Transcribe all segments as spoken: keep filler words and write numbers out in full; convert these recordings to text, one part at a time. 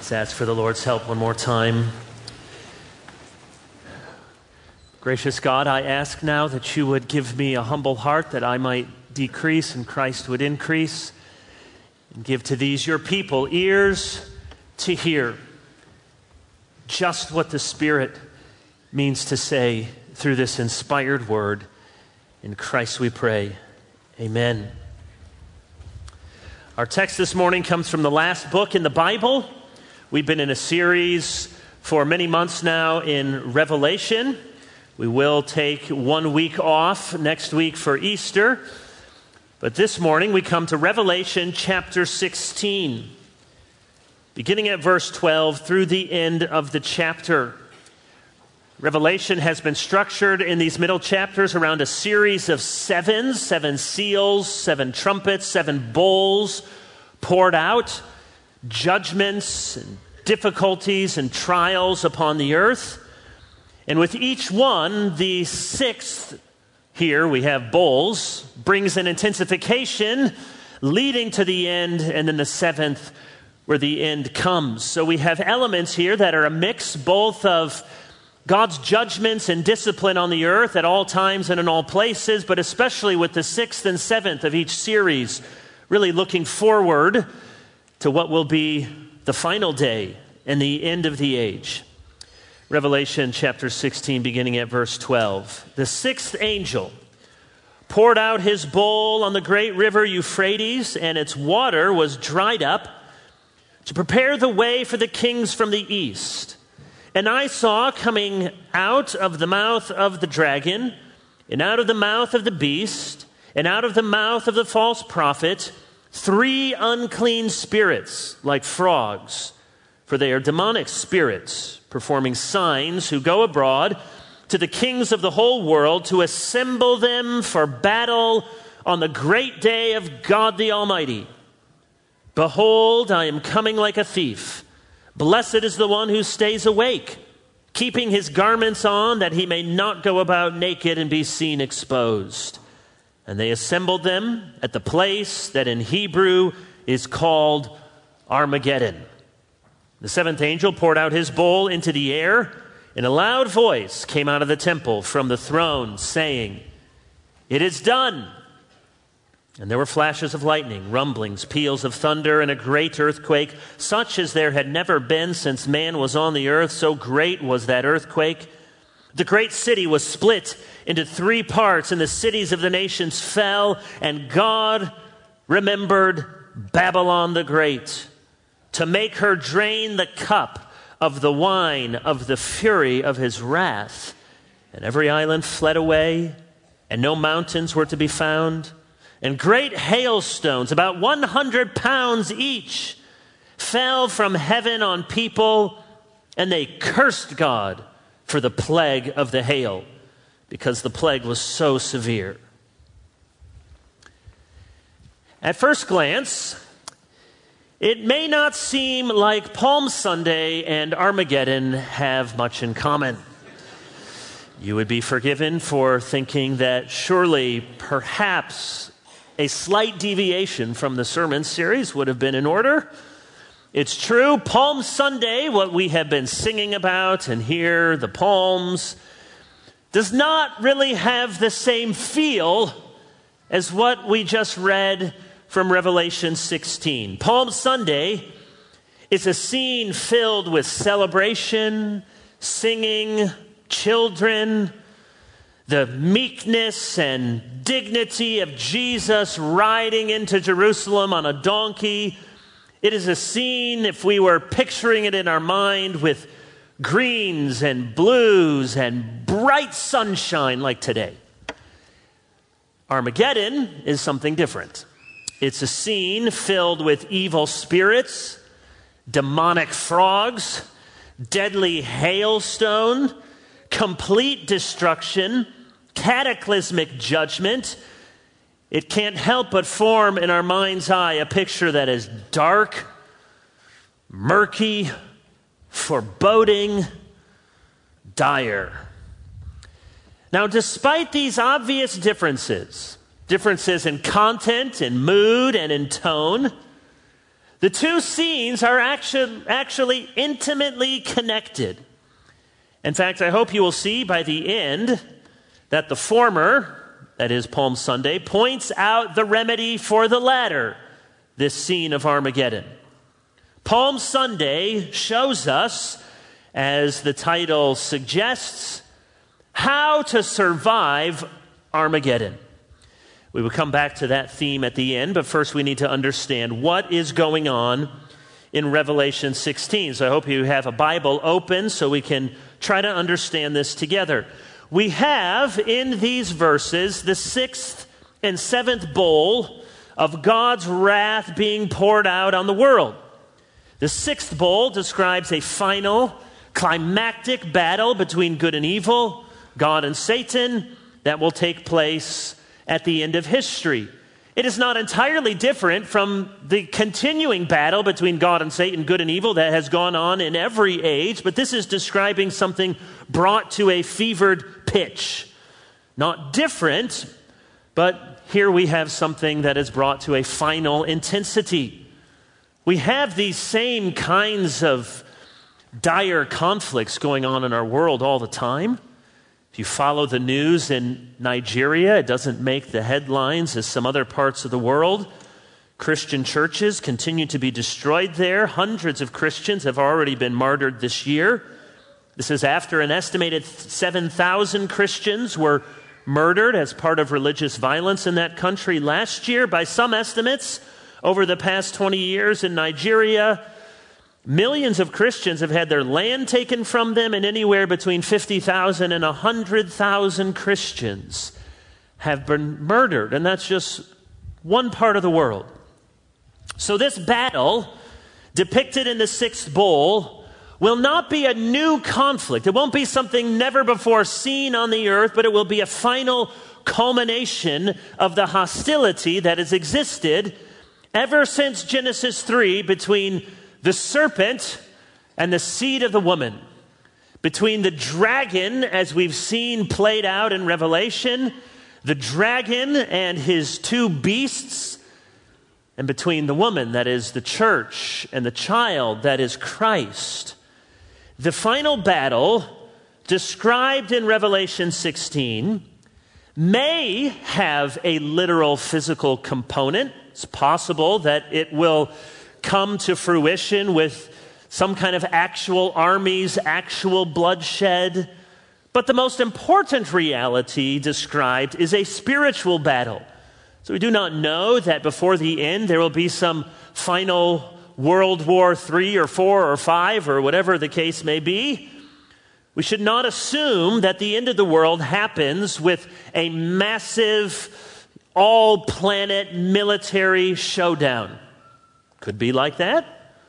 Let's ask for the Lord's help one more time. Gracious God, I ask now that you would give me a humble heart that I might decrease and Christ would increase, and give to these your people ears to hear just what the Spirit means to say through this inspired word. In Christ we pray. Amen. Our text this morning comes from the last book in the Bible. We've been in a series for many months now in Revelation. We will take one week off next week for Easter. But this morning we come to Revelation chapter sixteen, beginning at verse twelve through the end of the chapter. Revelation has been structured in these middle chapters around a series of sevens, seven seals, seven trumpets, seven bowls poured out, judgments and difficulties and trials upon the earth. And with each one, the sixth, here we have bowls, brings an intensification leading to the end, and then the seventh where the end comes. So we have elements here that are a mix both of God's judgments and discipline on the earth at all times and in all places, but especially with the sixth and seventh of each series, really looking forward to what will be the final day and the end of the age. Revelation chapter sixteen, beginning at verse twelve. The sixth angel poured out his bowl on the great river Euphrates, and its water was dried up to prepare the way for the kings from the east. And I saw coming out of the mouth of the dragon, and out of the mouth of the beast, and out of the mouth of the false prophet, three unclean spirits like frogs, for they are demonic spirits, performing signs, who go abroad to the kings of the whole world to assemble them for battle on the great day of God the Almighty. Behold, I am coming like a thief. Blessed is the one who stays awake, keeping his garments on, that he may not go about naked and be seen exposed. And they assembled them at the place that in Hebrew is called Armageddon. The seventh angel poured out his bowl into the air, and a loud voice came out of the temple from the throne, saying, "It is done." And there were flashes of lightning, rumblings, peals of thunder, and a great earthquake, such as there had never been since man was on the earth. So great was that earthquake. The great city was split into three parts, and the cities of the nations fell, and God remembered Babylon the Great, to make her drain the cup of the wine of the fury of his wrath. And every island fled away, and no mountains were to be found. And great hailstones, about one hundred pounds each, fell from heaven on people, and they cursed God for the plague of the hail, because the plague was so severe. At first glance, it may not seem like Palm Sunday and Armageddon have much in common. You would be forgiven for thinking that surely, perhaps, a slight deviation from the sermon series would have been in order. It's true, Palm Sunday, what we have been singing about, and here, the palms, does not really have the same feel as what we just read from Revelation sixteen. Palm Sunday is a scene filled with celebration, singing, children, the meekness and dignity of Jesus riding into Jerusalem on a donkey. It is a scene, if we were picturing it in our mind, with greens and blues and bright sunshine like today. Armageddon is something different. It's a scene filled with evil spirits, demonic frogs, deadly hailstone, complete destruction, cataclysmic judgment. It can't help but form in our mind's eye a picture that is dark, murky, foreboding, dire. Now, despite these obvious differences, differences in content, in mood, and in tone, The two scenes are actually, actually intimately connected. In fact, I hope you will see by the end that the former, that is Palm Sunday, points out the remedy for the latter, this scene of Armageddon. Palm Sunday shows us, as the title suggests, how to survive Armageddon. We will come back to that theme at the end, but first we need to understand what is going on in Revelation sixteen. So I hope you have a Bible open so we can try to understand this together. We have in these verses the sixth and seventh bowl of God's wrath being poured out on the world. The sixth bowl describes a final, climactic battle between good and evil, God and Satan, that will take place at the end of history. It is not entirely different from the continuing battle between God and Satan, good and evil, that has gone on in every age, but this is describing something brought to a fevered pitch. Not different, but here we have something that is brought to a final intensity. We have these same kinds of dire conflicts going on in our world all the time. If you follow the news in Nigeria, it doesn't make the headlines as some other parts of the world. Christian churches continue to be destroyed there. Hundreds of Christians have already been martyred this year. This is after an estimated seven thousand Christians were murdered as part of religious violence in that country last year. By some estimates, over the past twenty years in Nigeria, millions of Christians have had their land taken from them, and anywhere between fifty thousand and one hundred thousand Christians have been murdered. And that's just one part of the world. So this battle, depicted in the sixth bowl, will not be a new conflict. It won't be something never before seen on the earth, but it will be a final culmination of the hostility that has existed ever since Genesis three between the serpent and the seed of the woman, between the dragon, as we've seen played out in Revelation, the dragon and his two beasts, and between the woman, that is the church, and the child, that is Christ. The final battle described in Revelation sixteen may have a literal physical component. It's possible that it will come to fruition with some kind of actual armies, actual bloodshed. But the most important reality described is a spiritual battle. So we do not know that before the end there will be some final World War Three or Four or Five or whatever the case may be. We should not assume that the end of the world happens with a massive, all-planet military showdown. Could be like that.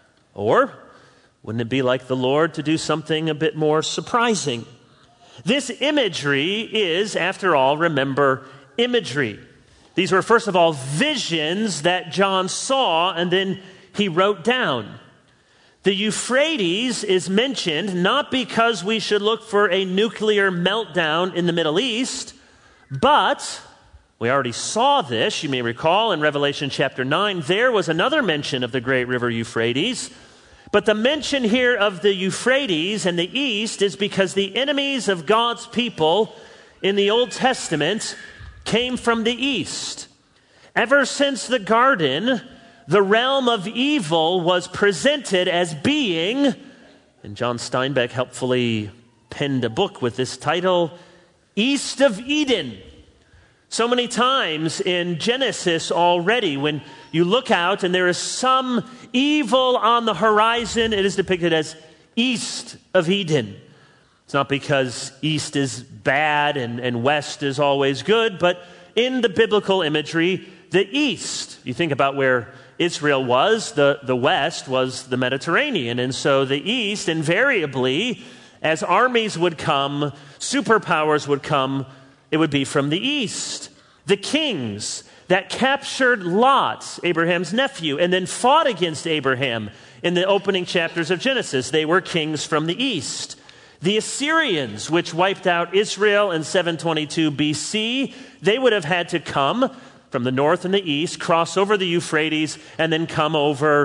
Or wouldn't it be like the Lord to do something a bit more surprising? This imagery is, after all, remember, imagery. These were, first of all, visions that John saw and then he wrote down. The Euphrates is mentioned not because we should look for a nuclear meltdown in the Middle East, but we already saw this, you may recall, in Revelation chapter nine. There was another mention of the great river Euphrates. But the mention here of the Euphrates and the east is because the enemies of God's people in the Old Testament came from the east. Ever since the garden, the realm of evil was presented as being, and John Steinbeck helpfully penned a book with this title, East of Eden. So many times in Genesis already, when you look out and there is some evil on the horizon, it is depicted as east of Eden. It's not because east is bad and, and west is always good, but in the biblical imagery, the east, you think about where Israel was, the, the west was the Mediterranean. And so the east, invariably, as armies would come, superpowers would come, it would be from the east. The kings that captured Lot, Abraham's nephew, and then fought against Abraham in the opening chapters of Genesis, they were kings from the east. The Assyrians, which wiped out Israel in seven twenty-two B C, they would have had to come from the north and the east, cross over the Euphrates, and then come over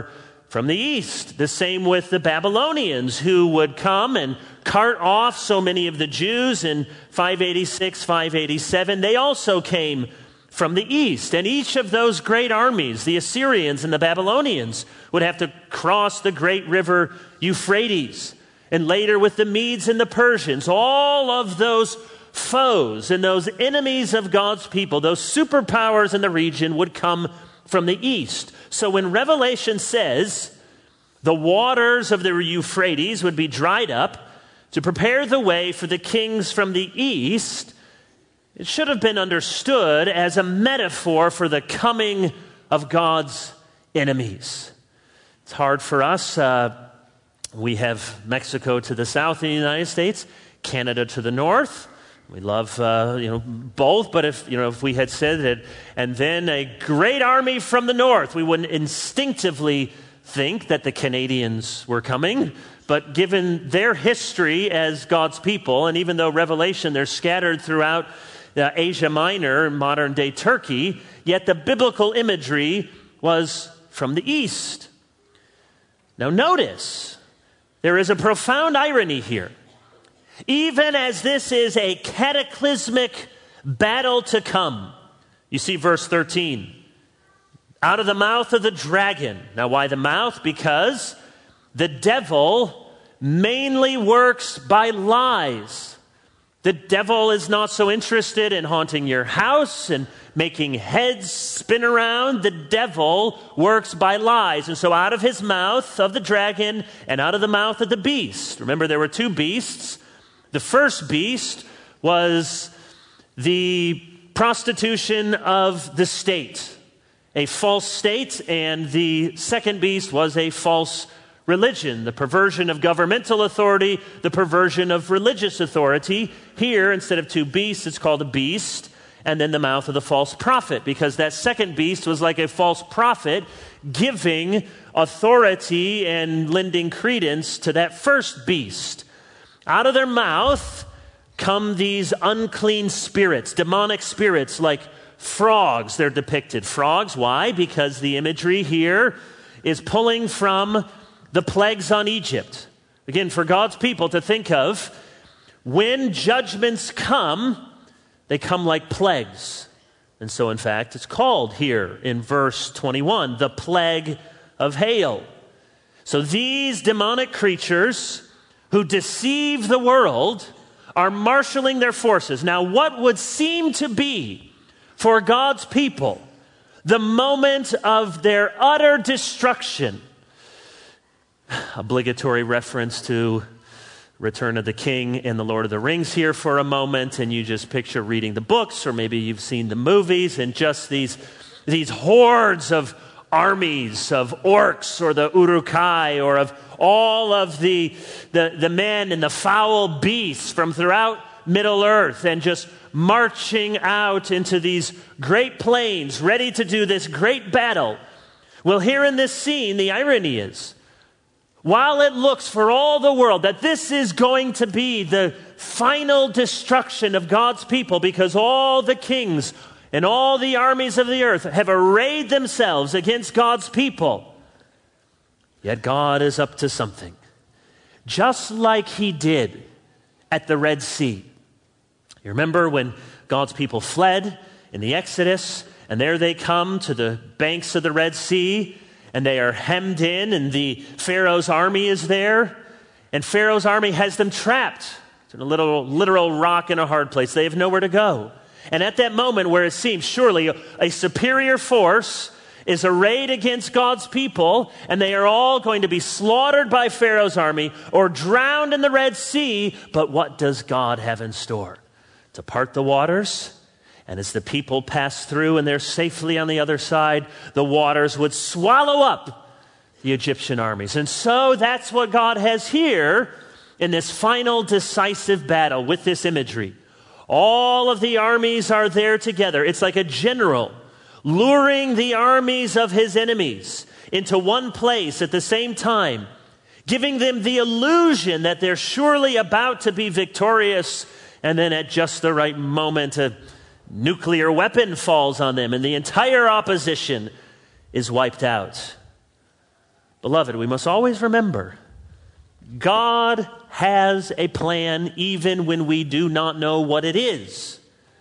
from the east. The same with the Babylonians, who would come and cart off so many of the Jews in five eighty-six, five eighty-seven. They also came from the east. And each of those great armies, the Assyrians and the Babylonians, would have to cross the great river Euphrates. And later with the Medes and the Persians, all of those foes and those enemies of God's people, those superpowers in the region, would come from the east. So when Revelation says the waters of the Euphrates would be dried up to prepare the way for the kings from the east, it should have been understood as a metaphor for the coming of God's enemies. It's hard for us. Uh, we have Mexico to the south in the United States, Canada to the north. We love, uh, you know, both, but if, you know, if we had said that, and then a great army from the north, we wouldn't instinctively think that the Canadians were coming. But given their history as God's people, and even though Revelation, they're scattered throughout uh, Asia Minor, modern-day Turkey, yet the biblical imagery was from the east. Now notice, there is a profound irony here. Even as this is a cataclysmic battle to come. You see verse thirteen. Out of the mouth of the dragon. Now why the mouth? Because the devil mainly works by lies. The devil is not so interested in haunting your house and making heads spin around. The devil works by lies. And so out of his mouth of the dragon and out of the mouth of the beast. Remember, there were two beasts. The first beast was the prostitution of the state, a false state, and the second beast was a false religion, the perversion of governmental authority, the perversion of religious authority. Here, instead of two beasts, it's called a beast, and then the mouth of the false prophet, because that second beast was like a false prophet giving authority and lending credence to that first beast. Out of their mouth come these unclean spirits, demonic spirits like frogs. They're depicted. Frogs, why? Because the imagery here is pulling from the plagues on Egypt. Again, for God's people to think of, when judgments come, they come like plagues. And so, in fact, it's called here in verse twenty-one, the plague of hail. So these demonic creatures who deceive the world are marshaling their forces. Now, what would seem to be for God's people the moment of their utter destruction? Obligatory reference to Return of the King and the Lord of the Rings here for a moment, and you just picture reading the books, or maybe you've seen the movies, and just these, these hordes of armies of orcs or the Uruk-hai or of all of the, the, the men and the foul beasts from throughout Middle Earth, and just marching out into these great plains, ready to do this great battle. Well, here in this scene, the irony is, while it looks for all the world that this is going to be the final destruction of God's people, because all the kings and all the armies of the earth have arrayed themselves against God's people, yet God is up to something. Just like he did at the Red Sea. You remember when God's people fled in the Exodus, and there they come to the banks of the Red Sea, and they are hemmed in, and the Pharaoh's army is there, and Pharaoh's army has them trapped. It's in a little literal rock in a hard place. They have nowhere to go. And at that moment where it seems surely a superior force is arrayed against God's people, and they are all going to be slaughtered by Pharaoh's army or drowned in the Red Sea, but what does God have in store? To part the waters, and as the people pass through and they're safely on the other side, the waters would swallow up the Egyptian armies. And so that's what God has here in this final decisive battle with this imagery. All of the armies are there together. It's like a general luring the armies of his enemies into one place at the same time, giving them the illusion that they're surely about to be victorious, and then at just the right moment, a nuclear weapon falls on them and the entire opposition is wiped out. Beloved, we must always remember, God has a plan even when we do not know what it is.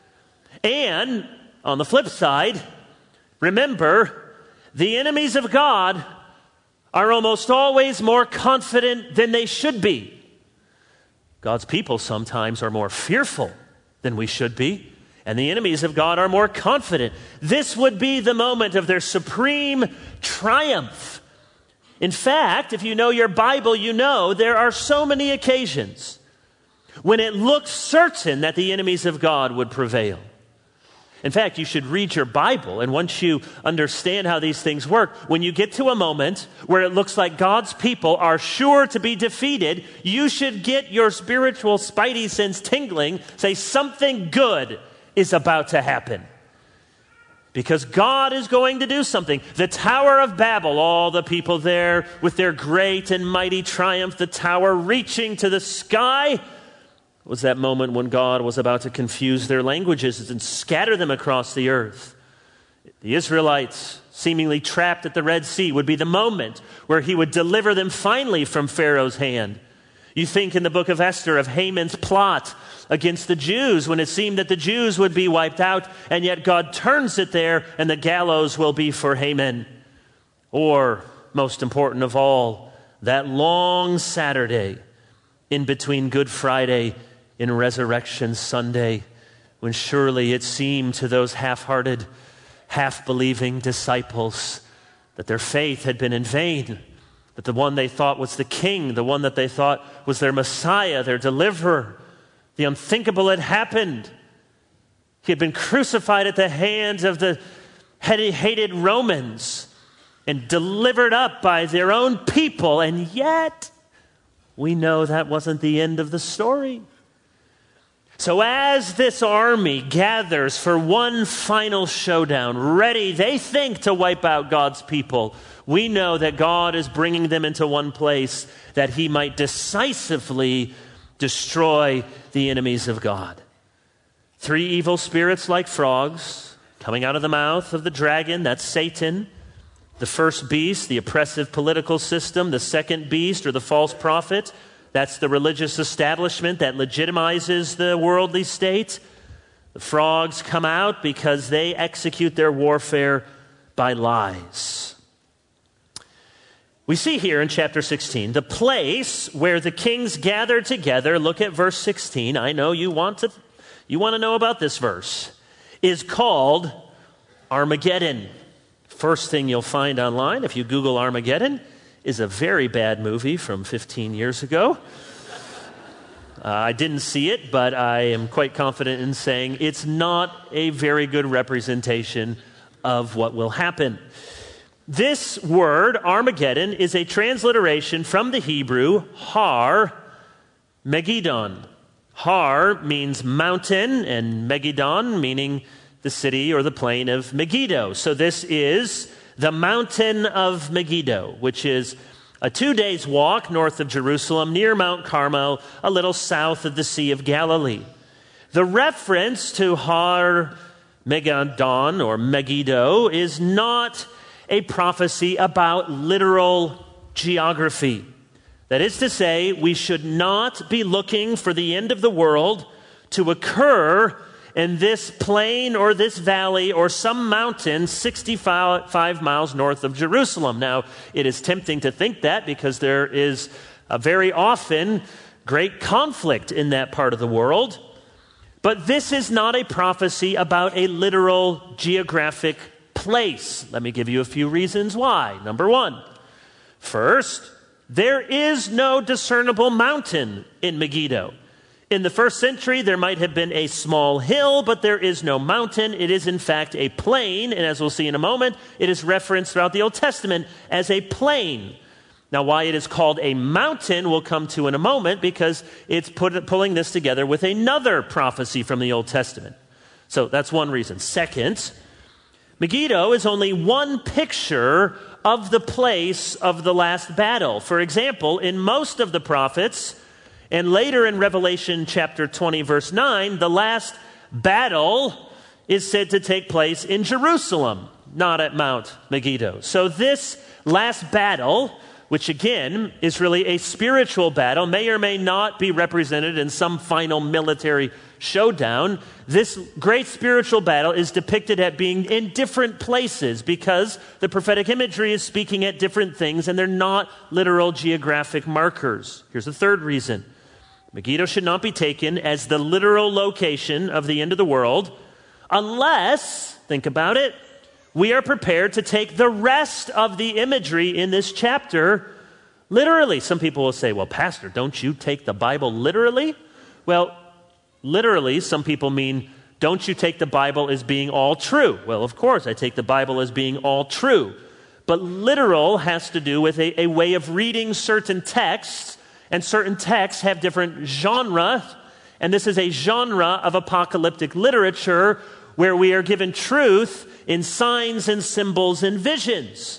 And on the flip side, remember, the enemies of God are almost always more confident than they should be. God's people sometimes are more fearful than we should be, and the enemies of God are more confident. This would be the moment of their supreme triumph. In fact, if you know your Bible, you know there are so many occasions when it looked certain that the enemies of God would prevail. In fact, you should read your Bible, and once you understand how these things work, when you get to a moment where it looks like God's people are sure to be defeated, you should get your spiritual spidey sense tingling, say something good is about to happen. Because God is going to do something. The Tower of Babel, all the people there with their great and mighty triumph, the tower reaching to the sky, was that moment when God was about to confuse their languages and scatter them across the earth. The Israelites, seemingly trapped at the Red Sea, would be the moment where he would deliver them finally from Pharaoh's hand. You think in the book of Esther of Haman's plot against the Jews when it seemed that the Jews would be wiped out, and yet God turns it there and the gallows will be for Haman. Or, most important of all, that long Saturday in between Good Friday and Resurrection Sunday, when surely it seemed to those half-hearted, half-believing disciples that their faith had been in vain, that the one they thought was the king, the one that they thought was their Messiah, their deliverer, the unthinkable had happened. He had been crucified at the hands of the hated Romans and delivered up by their own people, and yet we know that wasn't the end of the story. So as this army gathers for one final showdown, ready, they think, to wipe out God's people, we know that God is bringing them into one place that he might decisively destroy the enemies of God. Three evil spirits like frogs coming out of the mouth of the dragon, that's Satan. The first beast, the oppressive political system. The second beast, or the false prophet, that's the religious establishment that legitimizes the worldly state. The frogs come out because they execute their warfare by lies. We see here in chapter sixteen, the place where the kings gathered together. Look at verse sixteen. I know you want to, you want to know about this verse. Is called Armageddon. First thing you'll find online, if you Google Armageddon, is a very bad movie from fifteen years ago. Uh, I didn't see it, but I am quite confident in saying it's not a very good representation of what will happen. This word, Armageddon, is a transliteration from the Hebrew, Har Megiddon. Har means mountain, and Megiddon meaning the city or the plain of Megiddo. So this is the mountain of Megiddo, which is a two days walk north of Jerusalem, near Mount Carmel, a little south of the Sea of Galilee. The reference to Har Megiddon or Megiddo is not a prophecy about literal geography. That is to say, we should not be looking for the end of the world to occur in this plain or this valley or some mountain sixty-five miles north of Jerusalem. Now, it is tempting to think that because there is a very often great conflict in that part of the world. But this is not a prophecy about a literal geographic place. Let me give you a few reasons why. Number one, first, there is no discernible mountain in Megiddo. In the first century, there might have been a small hill, but there is no mountain. It is, in fact, a plain, and as we'll see in a moment, it is referenced throughout the Old Testament as a plain. Now, why it is called a mountain, we'll come to in a moment, because it's put, pulling this together with another prophecy from the Old Testament. So that's one reason. Second, Megiddo is only one picture of the place of the last battle. For example, in most of the prophets, and later in Revelation chapter twenty, verse nine, the last battle is said to take place in Jerusalem, not at Mount Megiddo. So this last battle which again is really a spiritual battle, may or may not be represented in some final military showdown. This great spiritual battle is depicted at being in different places because the prophetic imagery is speaking at different things and they're not literal geographic markers. Here's the third reason. Megiddo should not be taken as the literal location of the end of the world unless, think about it, we are prepared to take the rest of the imagery in this chapter literally. Some people will say, well, Pastor, don't you take the Bible literally? Well, literally, some people mean, don't you take the Bible as being all true? Well, of course, I take the Bible as being all true. But literal has to do with a, a way of reading certain texts, and certain texts have different genres, and this is a genre of apocalyptic literature where we are given truth in signs and symbols and visions.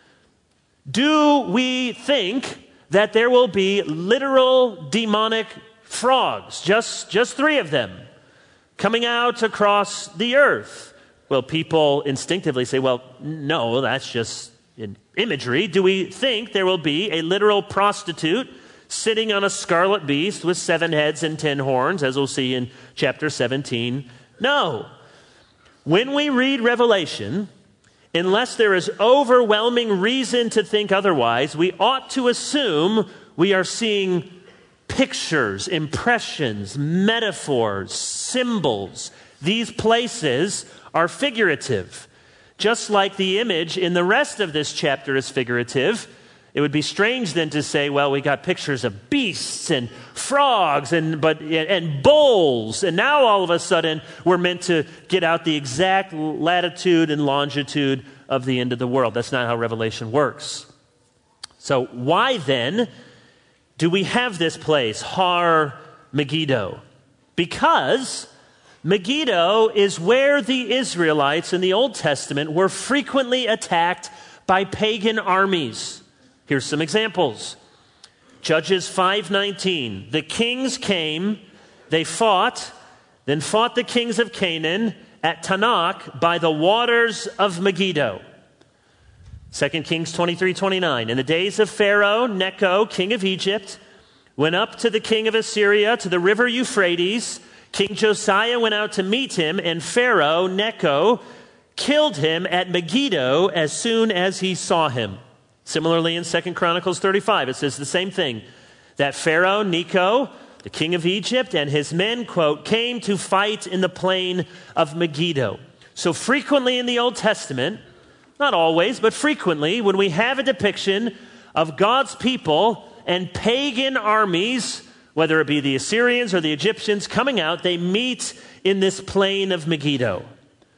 Do we think that there will be literal demonic frogs, just, just three of them, coming out across the earth? Well, people instinctively say, well, no, that's just in imagery. Do we think there will be a literal prostitute sitting on a scarlet beast with seven heads and ten horns, as we'll see in chapter seventeen? No. When we read Revelation, unless there is overwhelming reason to think otherwise, we ought to assume we are seeing pictures, impressions, metaphors, symbols. These places are figurative. Just like the image in the rest of this chapter is figurative, it would be strange then to say, well, we got pictures of beasts and frogs and but and bowls, and now all of a sudden we're meant to get out the exact latitude and longitude of the end of the world. That's not how Revelation works. So why then do we have this place, Har Megiddo? Because Megiddo is where the Israelites in the Old Testament were frequently attacked by pagan armies. Here's some examples. Judges five nineteen. The kings came, they fought, then fought the kings of Canaan at Tanakh by the waters of Megiddo. Second Kings twenty-three twenty-nine. In the days of Pharaoh, Necho, king of Egypt, went up to the king of Assyria to the river Euphrates. King Josiah went out to meet him, and Pharaoh, Necho, killed him at Megiddo as soon as he saw him. Similarly, in Second Chronicles thirty-five, it says the same thing, that Pharaoh Necho, the king of Egypt, and his men, quote, came to fight in the plain of Megiddo. So frequently in the Old Testament, not always, but frequently, when we have a depiction of God's people and pagan armies, whether it be the Assyrians or the Egyptians coming out, they meet in this plain of Megiddo.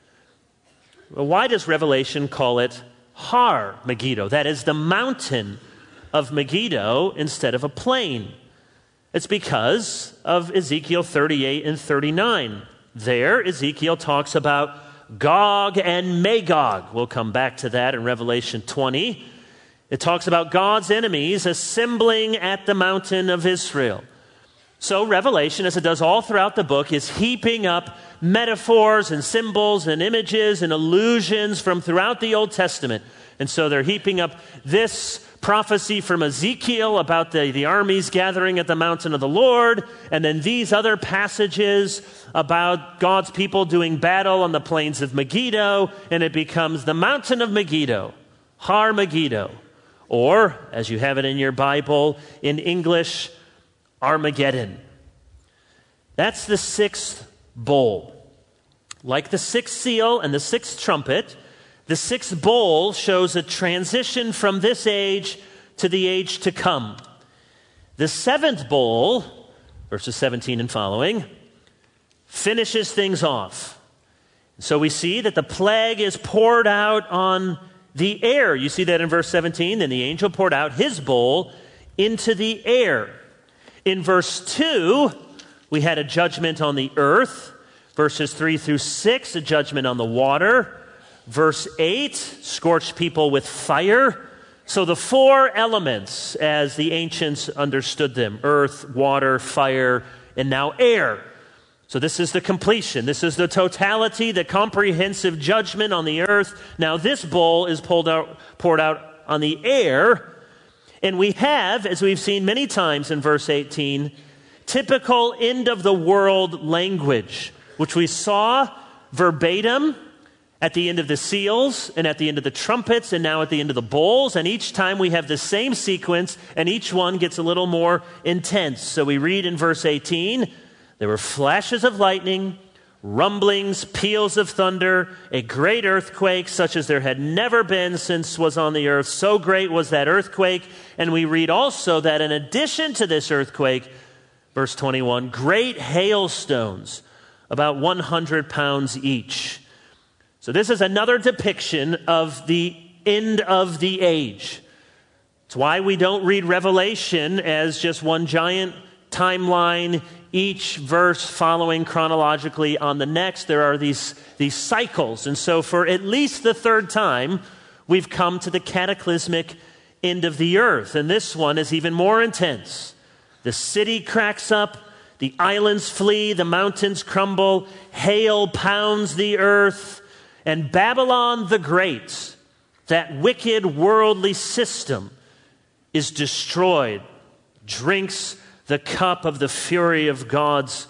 Well, why does Revelation call it Har Megiddo? That is the mountain of Megiddo instead of a plain. It's because of Ezekiel thirty-eight and thirty-nine. There, Ezekiel talks about Gog and Magog. We'll come back to that in Revelation twenty. It talks about God's enemies assembling at the mountain of Israel. So Revelation, as it does all throughout the book, is heaping up metaphors and symbols and images and allusions from throughout the Old Testament. And so they're heaping up this prophecy from Ezekiel about the, the armies gathering at the mountain of the Lord, and then these other passages about God's people doing battle on the plains of Megiddo, and it becomes the mountain of Megiddo, Har Megiddo, or, as you have it in your Bible, in English, Armageddon. That's the sixth bowl. Like the sixth seal and the sixth trumpet, the sixth bowl shows a transition from this age to the age to come. The seventh bowl, verses seventeen and following, finishes things off. So we see that the plague is poured out on the air. You see that in verse seventeen. Then the angel poured out his bowl into the air. In verse two, we had a judgment on the earth. Verses three through six, a judgment on the water. Verse eight, scorched people with fire. So the four elements, as the ancients understood them, earth, water, fire, and now air. So this is the completion. This is the totality, the comprehensive judgment on the earth. Now this bowl is pulled out, poured out on the air. And we have, as we've seen many times in verse eighteen, typical end of the world language, which we saw verbatim at the end of the seals and at the end of the trumpets and now at the end of the bowls. And each time we have the same sequence and each one gets a little more intense. So we read in verse eighteen, there were flashes of lightning, rumblings, peals of thunder, a great earthquake such as there had never been since was on the earth. So great was that earthquake. And we read also that in addition to this earthquake, verse twenty-one, great hailstones, about one hundred pounds each. So this is another depiction of the end of the age. It's why we don't read Revelation as just one giant timeline, each verse following chronologically on the next. There are these, these cycles. And so for at least the third time, we've come to the cataclysmic end of the earth. And this one is even more intense. The city cracks up, the islands flee, the mountains crumble, hail pounds the earth, and Babylon the Great, that wicked worldly system, is destroyed, drinks the cup of the fury of God's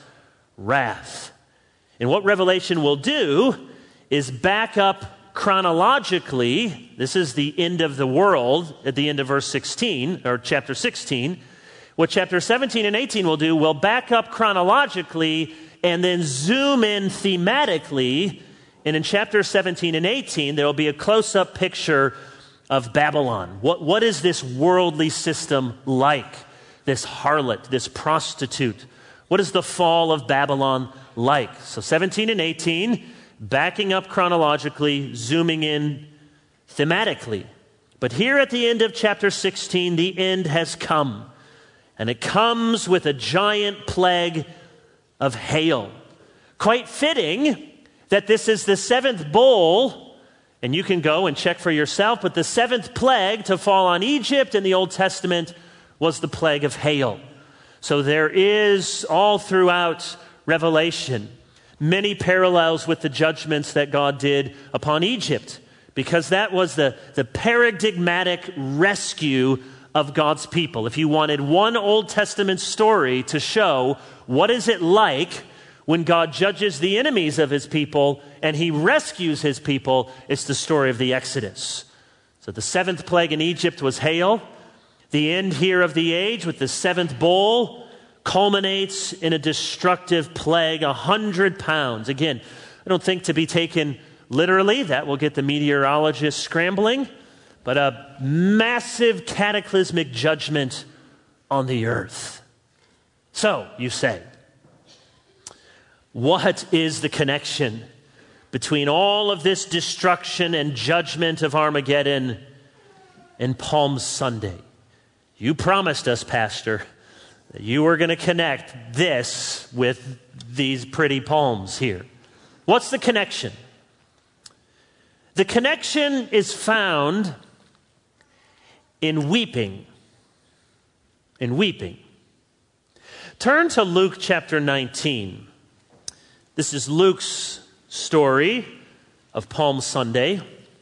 wrath. And what Revelation will do is back up chronologically. This is the end of the world at the end of verse sixteen, or chapter sixteen. What chapter seventeen and eighteen will do will back up chronologically and then zoom in thematically. And in chapter seventeen and eighteen, there will be a close-up picture of Babylon. What, what is this worldly system like? This harlot, this prostitute. What is the fall of Babylon like? So seventeen and eighteen, backing up chronologically, zooming in thematically. But here at the end of chapter sixteen, the end has come. And it comes with a giant plague of hail. Quite fitting that this is the seventh bowl, and you can go and check for yourself, but the seventh plague to fall on Egypt in the Old Testament was the plague of hail. So there is all throughout Revelation many parallels with the judgments that God did upon Egypt, because that was the, the paradigmatic rescue of God's people. If you wanted one Old Testament story to show what is it like when God judges the enemies of his people and he rescues his people, it's the story of the Exodus. So the seventh plague in Egypt was hail. The end here of the age with the seventh bowl culminates in a destructive plague, a hundred pounds. Again, I don't think to be taken literally. That will get the meteorologists scrambling. But a massive cataclysmic judgment on the earth. So, you say, what is the connection between all of this destruction and judgment of Armageddon and Palm Sunday? You promised us, Pastor, that you were going to connect this with these pretty palms here. What's the connection? The connection is found in weeping. In weeping. Turn to Luke chapter nineteen. This is Luke's story of Palm Sunday.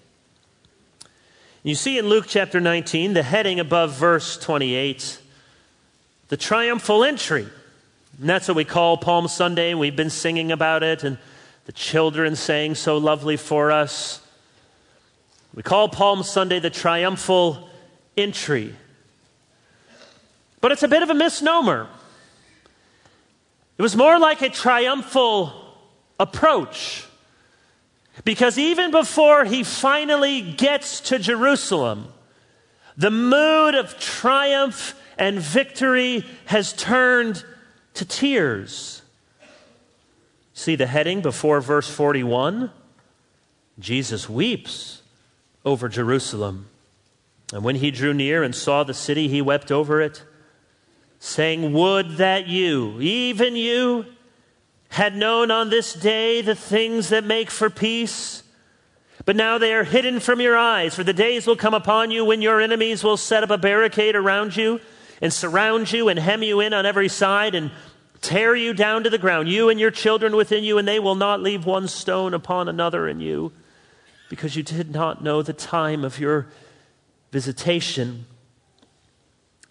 You see in Luke chapter nineteen, the heading above verse twenty-eight, the triumphal entry. And that's what we call Palm Sunday. We've been singing about it, and the children sang so lovely for us. We call Palm Sunday the triumphal entry. But it's a bit of a misnomer. It was more like a triumphal approach. Because even before he finally gets to Jerusalem, the mood of triumph and victory has turned to tears. See the heading before verse forty-one? Jesus weeps over Jerusalem. And when he drew near and saw the city, he wept over it, saying, would that you, even you, had known on this day the things that make for peace. But now they are hidden from your eyes, for the days will come upon you when your enemies will set up a barricade around you and surround you and hem you in on every side and tear you down to the ground, you and your children within you, and they will not leave one stone upon another in you, because you did not know the time of your visitation.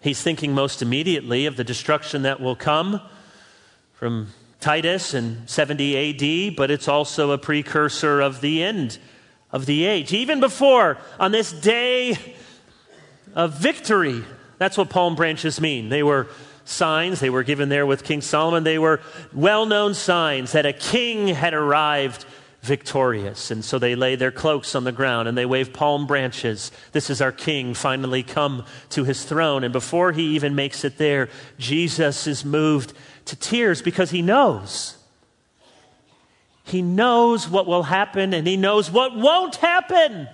He's thinking most immediately of the destruction that will come from Titus in seventy A D, but it's also a precursor of the end of the age. Even before, on this day of victory, that's what palm branches mean. They were signs, they were given there with King Solomon. They were well-known signs that a king had arrived victorious. And so they lay their cloaks on the ground and they wave palm branches. This is our king finally come to his throne. And before he even makes it there, Jesus is moved to tears because he knows. He knows what will happen and he knows what won't happen.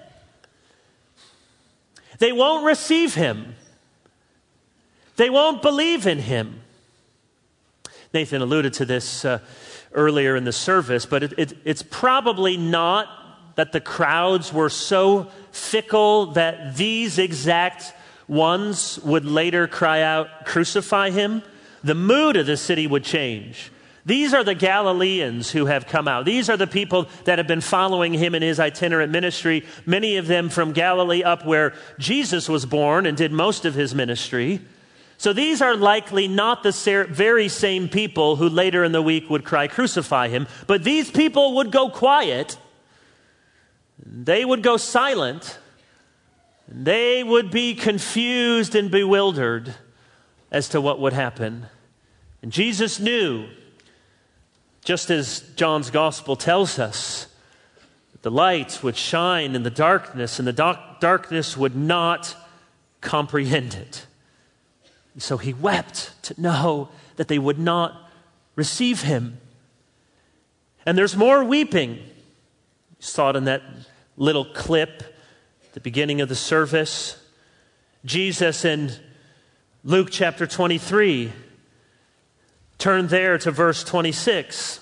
They won't receive him. They won't believe in him. Nathan alluded to this uh, earlier in the service, but it, it, it's probably not that the crowds were so fickle that these exact ones would later cry out, "Crucify him." The mood of the city would change. These are the Galileans who have come out. These are the people that have been following him in his itinerant ministry, many of them from Galilee up where Jesus was born and did most of his ministry. So these are likely not the ser- very same people who later in the week would cry, "Crucify him." But these people would go quiet. They would go silent. They would be confused and bewildered as to what would happen. And Jesus knew, just as John's gospel tells us, that the light would shine in the darkness and the dark- darkness would not comprehend it. And so he wept to know that they would not receive him. And there's more weeping. You saw it in that little clip at the beginning of the service. Jesus in Luke chapter twenty-three, turn there to verse twenty-six.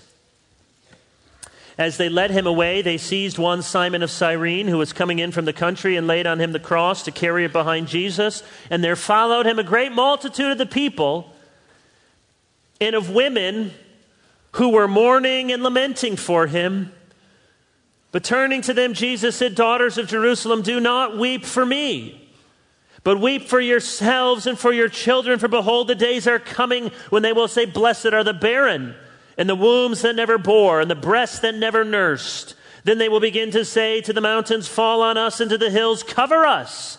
As they led him away, they seized one Simon of Cyrene, who was coming in from the country, and laid on him the cross to carry it behind Jesus. And there followed him a great multitude of the people, and of women who were mourning and lamenting for him. But turning to them, Jesus said, "Daughters of Jerusalem, do not weep for me, but weep for yourselves and for your children. For behold, the days are coming when they will say, Blessed are the barren, and the wombs that never bore, and the breasts that never nursed. Then they will begin to say to the mountains, Fall on us, and to the hills, cover us."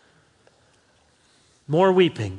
More weeping.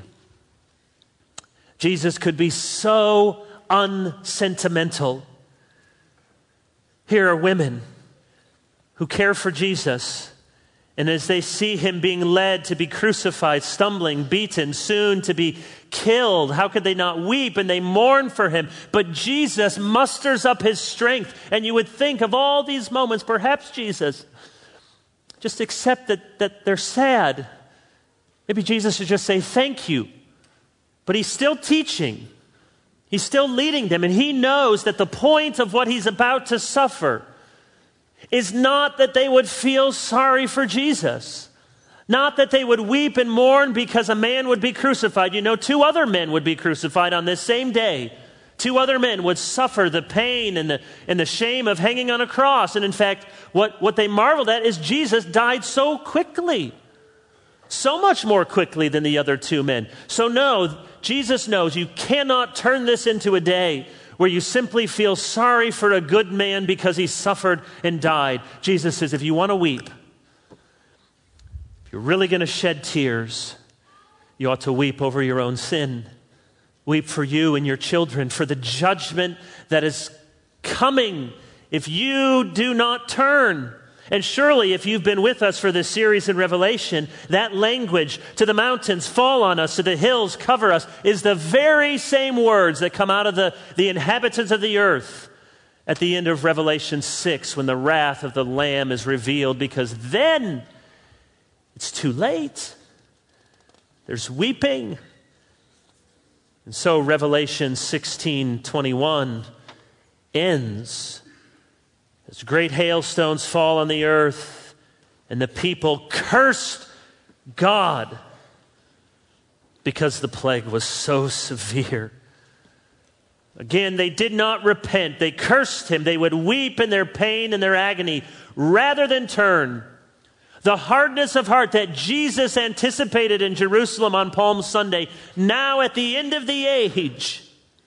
Jesus could be so unsentimental. Here are women who care for Jesus, and as they see him being led to be crucified, stumbling, beaten, soon to be killed, how could they not weep? And they mourn for him. But Jesus musters up his strength. And you would think of all these moments, perhaps Jesus, just accept that, that they're sad. Maybe Jesus should just say, "Thank you." But he's still teaching. He's still leading them. And he knows that the point of what he's about to suffer is not that they would feel sorry for Jesus. Not that they would weep and mourn because a man would be crucified. You know, two other men would be crucified on this same day. Two other men would suffer the pain and the, and the shame of hanging on a cross. And in fact, what, what they marveled at is Jesus died so quickly. So much more quickly than the other two men. So no, Jesus knows you cannot turn this into a day where you simply feel sorry for a good man because he suffered and died. Jesus says, if you want to weep, if you're really going to shed tears, you ought to weep over your own sin. Weep for you and your children, for the judgment that is coming if you do not turn. And surely, if you've been with us for this series in Revelation, that language, to the mountains, fall on us, to the hills, cover us, is the very same words that come out of the, the inhabitants of the earth at the end of Revelation six, when the wrath of the Lamb is revealed, because then it's too late. There's weeping. And so Revelation sixteen twenty-one ends as great hailstones fall on the earth, and the people cursed God because the plague was so severe. Again, they did not repent. They cursed him. They would weep in their pain and their agony rather than turn. The hardness of heart that Jesus anticipated in Jerusalem on Palm Sunday, now at the end of the age.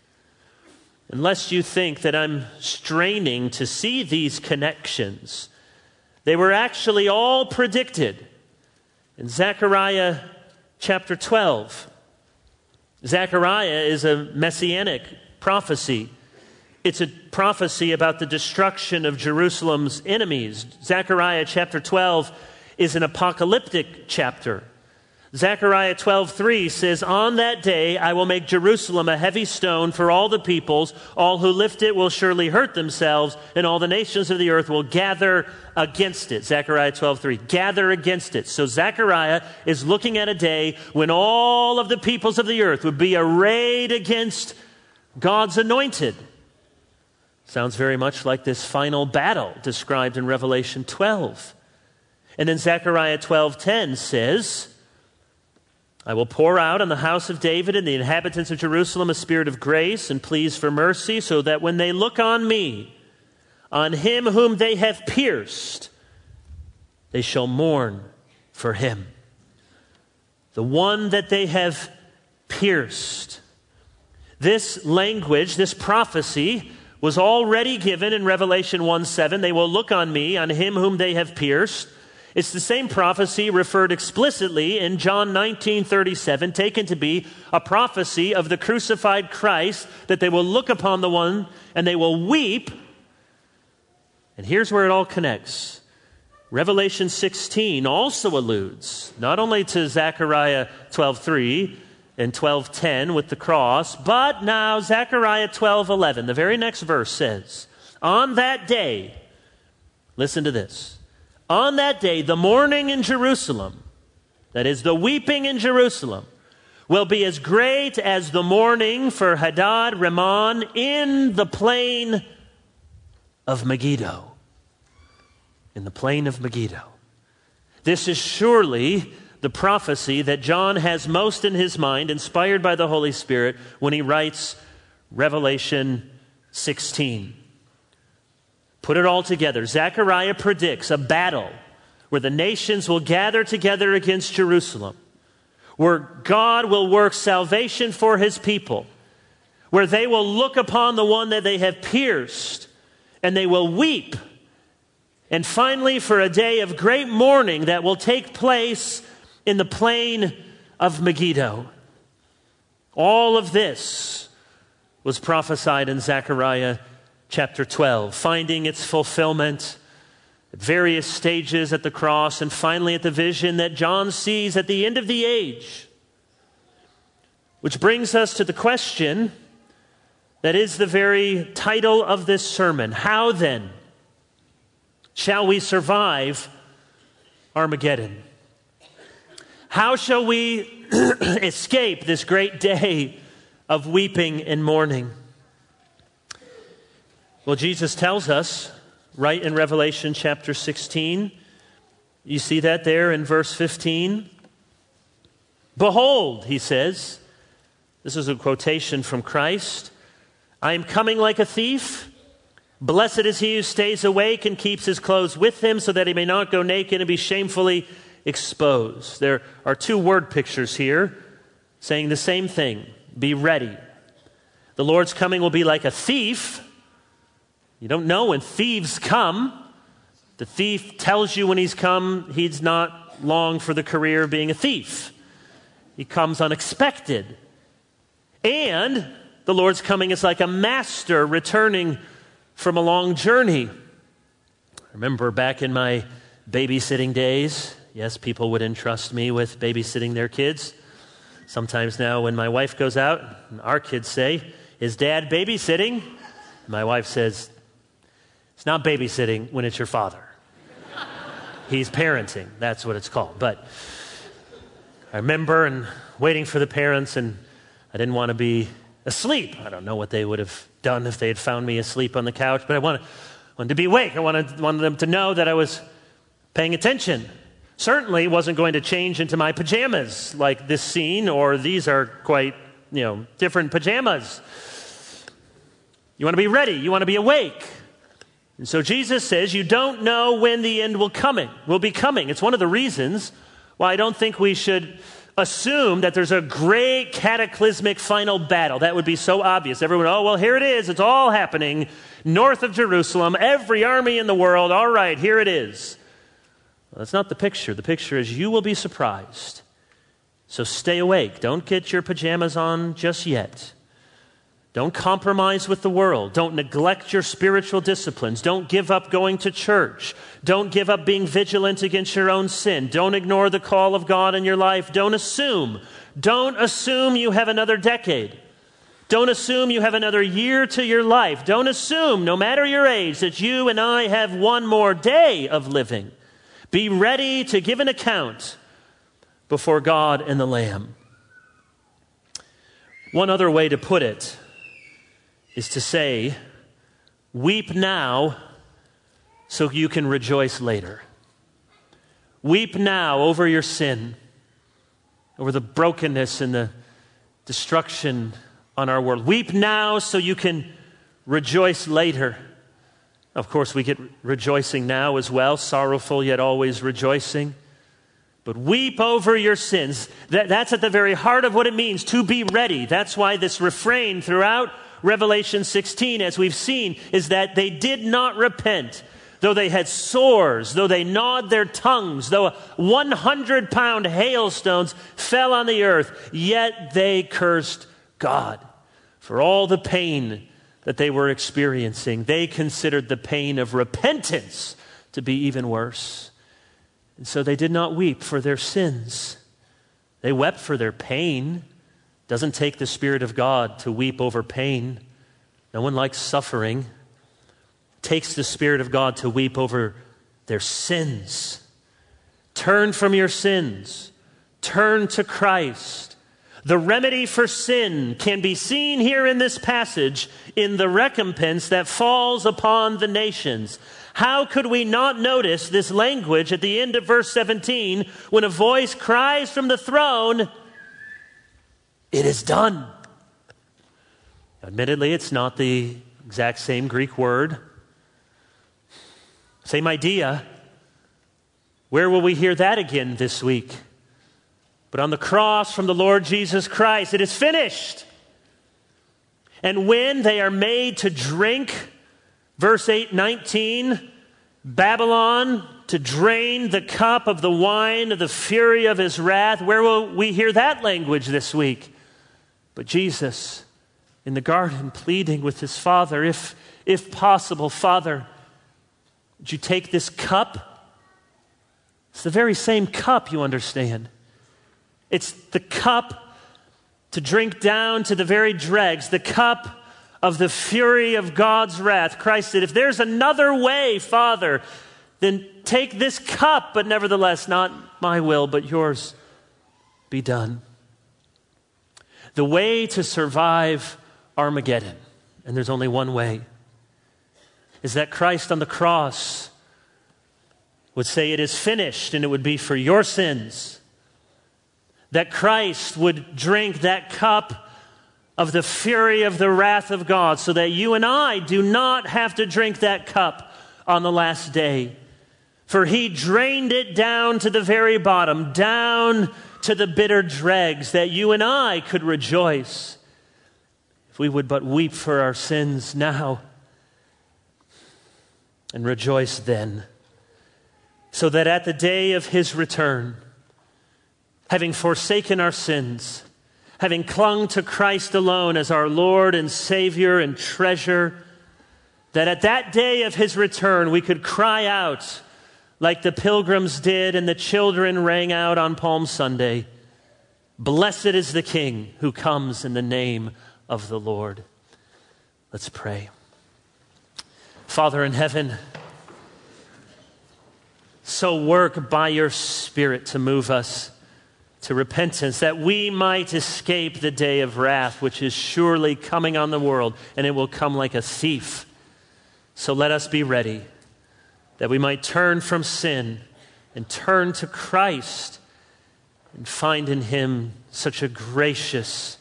Unless you think that I'm straining to see these connections, they were actually all predicted in Zechariah chapter twelve. Zechariah is a messianic prophecy. It's a prophecy about the destruction of Jerusalem's enemies. Zechariah chapter twelve is an apocalyptic chapter. Zechariah twelve three says, "On that day I will make Jerusalem a heavy stone for all the peoples. All who lift it will surely hurt themselves, and all the nations of the earth will gather against it." Zechariah twelve three, gather against it. So Zechariah is looking at a day when all of the peoples of the earth would be arrayed against God's anointed. Sounds very much like this final battle described in Revelation twelve. And then Zechariah twelve ten says, "I will pour out on the house of David and the inhabitants of Jerusalem a spirit of grace and pleas for mercy, so that when they look on me, on him whom they have pierced, they shall mourn for him." The one that they have pierced. This language, this prophecy, was already given in Revelation one seven. "They will look on me, on him whom they have pierced." It's the same prophecy referred explicitly in John nineteen thirty-seven, taken to be a prophecy of the crucified Christ, that they will look upon the one and they will weep. And here's where it all connects. Revelation sixteen also alludes not only to Zechariah twelve three and twelve ten with the cross, but now Zechariah twelve eleven, the very next verse says, "On that day," listen to this, "on that day, the mourning in Jerusalem," that is, the weeping in Jerusalem, "will be as great as the mourning for Hadad Rimmon in the plain of Megiddo." In the plain of Megiddo. This is surely the prophecy that John has most in his mind, inspired by the Holy Spirit, when he writes Revelation sixteen. Put it all together. Zechariah predicts a battle where the nations will gather together against Jerusalem, where God will work salvation for his people, where they will look upon the one that they have pierced, and they will weep. And finally, for a day of great mourning that will take place in the plain of Megiddo. All of this was prophesied in Zechariah chapter twelve, finding its fulfillment at various stages at the cross, and finally at the vision that John sees at the end of the age. Which brings us to the question that is the very title of this sermon. How then shall we survive Armageddon? How shall we escape this great day of weeping and mourning? Well, Jesus tells us right in Revelation chapter sixteen. You see that there in verse fifteen. "Behold," he says, this is a quotation from Christ, "I am coming like a thief. Blessed is he who stays awake and keeps his clothes with him, so that he may not go naked and be shamefully exposed." There are two word pictures here saying the same thing. Be ready. The Lord's coming will be like a thief. You don't know when thieves come. The thief tells you when he's come, he's not long for the career of being a thief. He comes unexpected. And the Lord's coming is like a master returning from a long journey. I remember back in my babysitting days, yes, people would entrust me with babysitting their kids. Sometimes now when my wife goes out, our kids say, "Is Dad babysitting?" My wife says, "It's not babysitting when it's your father. He's parenting." That's what it's called. But I remember and waiting for the parents, and I didn't want to be asleep. I don't know what they would have done if they had found me asleep on the couch, but I wanted, wanted to be awake. I wanted, wanted them to know that I was paying attention. Certainly wasn't going to change into my pajamas like this scene, or these are quite, you know, different pajamas. You want to be ready. You want to be awake. And so Jesus says, you don't know when the end will coming, will be coming. It's one of the reasons why I don't think we should assume that there's a great cataclysmic final battle. That would be so obvious. Everyone, oh, well, here it is. It's all happening north of Jerusalem. Every army in the world. All right, here it is. Well, that's not the picture. The picture is you will be surprised. So stay awake. Don't get your pajamas on just yet. Don't compromise with the world. Don't neglect your spiritual disciplines. Don't give up going to church. Don't give up being vigilant against your own sin. Don't ignore the call of God in your life. Don't assume. Don't assume you have another decade. Don't assume you have another year to your life. Don't assume, no matter your age, that you and I have one more day of living. Be ready to give an account before God and the Lamb. One other way to put it is to say, weep now so you can rejoice later. Weep now over your sin, over the brokenness and the destruction on our world. Weep now so you can rejoice later. Of course, we get rejoicing now as well, sorrowful yet always rejoicing. But weep over your sins. That, that's at the very heart of what it means to be ready. That's why this refrain throughout Revelation sixteen, as we've seen, is that they did not repent. Though they had sores, though they gnawed their tongues, though one hundred pound hailstones fell on the earth, yet they cursed God for all the pain that they were experiencing. They considered the pain of repentance to be even worse. And so they did not weep for their sins. They wept for their pain. Doesn't take the Spirit of God to weep over pain. No one likes suffering. It takes the Spirit of God to weep over their sins. Turn from your sins. Turn to Christ. The remedy for sin can be seen here in this passage in the recompense that falls upon the nations. How could we not notice this language at the end of verse seventeen when a voice cries from the throne, "It is done"? Admittedly, it's not the exact same Greek word. Same idea. Where will we hear that again this week? But on the cross from the Lord Jesus Christ, it is finished. And when they are made to drink, verse eight nineteen, Babylon to drain the cup of the wine of the fury of his wrath, where will we hear that language this week? But Jesus in the garden pleading with his Father, if, if possible, Father, would you take this cup? It's the very same cup, you understand. It's the cup to drink down to the very dregs, the cup of the fury of God's wrath. Christ said, if there's another way, Father, then take this cup, but nevertheless, not my will, but yours be done. The way to survive Armageddon, and there's only one way, is that Christ on the cross would say it is finished, and it would be for your sins. That Christ would drink that cup of the fury of the wrath of God so that you and I do not have to drink that cup on the last day. For he drained it down to the very bottom, down to the bitter dregs, that you and I could rejoice if we would but weep for our sins now and rejoice then, so that at the day of his return, having forsaken our sins, having clung to Christ alone as our Lord and Savior and treasure, that at that day of his return we could cry out like the pilgrims did and the children rang out on Palm Sunday, "Blessed is the King who comes in the name of the Lord." Let's pray. Father in heaven, so work by your Spirit to move us to repentance, that we might escape the day of wrath, which is surely coming on the world, and it will come like a thief. So let us be ready, that we might turn from sin and turn to Christ and find in him such a gracious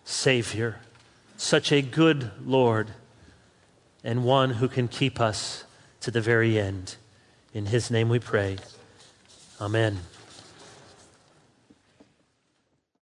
Savior, such a good Lord, and one who can keep us to the very end. In his name we pray. Amen.